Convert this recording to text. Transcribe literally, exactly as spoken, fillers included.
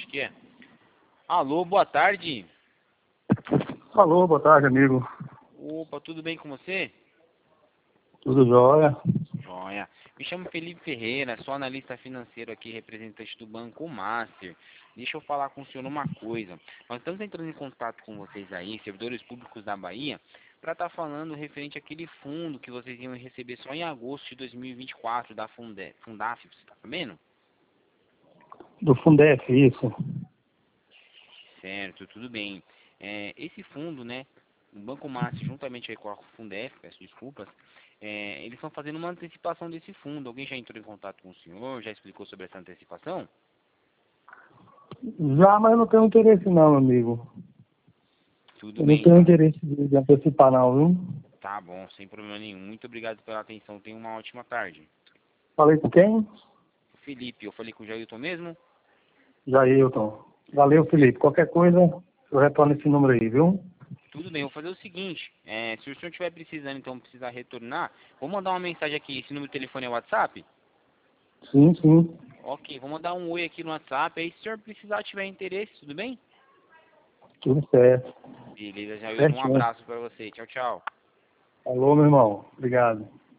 que é. Alô, boa tarde. Alô, boa tarde, amigo. Opa, tudo bem com você? Tudo jóia? Joia. Me chamo Felipe Ferreira, sou analista financeiro aqui, representante do Banco Master. Deixa eu falar com o senhor uma coisa. Nós estamos entrando em contato com vocês aí, servidores públicos da Bahia, para estar falando referente àquele fundo que vocês iam receber só em agosto de dois mil e vinte e quatro da Funde, Fundaf, você está sabendo? Do Fundef, isso. Certo, tudo bem. É, esse fundo, né, o Banco Master, juntamente aí com a Fundef, peço desculpas, é, eles estão fazendo uma antecipação desse fundo. Alguém já entrou em contato com o senhor? Já explicou sobre essa antecipação? Já, mas eu não tenho interesse não, amigo. Tudo Eu não bem, tenho então. interesse de de antecipar não, viu? Tá bom, sem problema nenhum. Muito obrigado pela atenção. Tenha uma ótima tarde. Falei com quem? Felipe, eu falei com o Jailton mesmo? Jailton. Valeu, Felipe. Qualquer coisa, eu retorno esse número aí, viu? Tudo bem, eu vou fazer o seguinte. É, se o senhor estiver precisando, então precisar retornar, vou mandar uma mensagem aqui. Esse número de telefone é o WhatsApp? Sim, sim. Ok, vou mandar um oi aqui no WhatsApp. Aí se o senhor precisar, tiver interesse, tudo bem? Tudo certo. Beleza, Jailton. Um Certinho. abraço pra você. Tchau, tchau. Alô, meu irmão. Obrigado.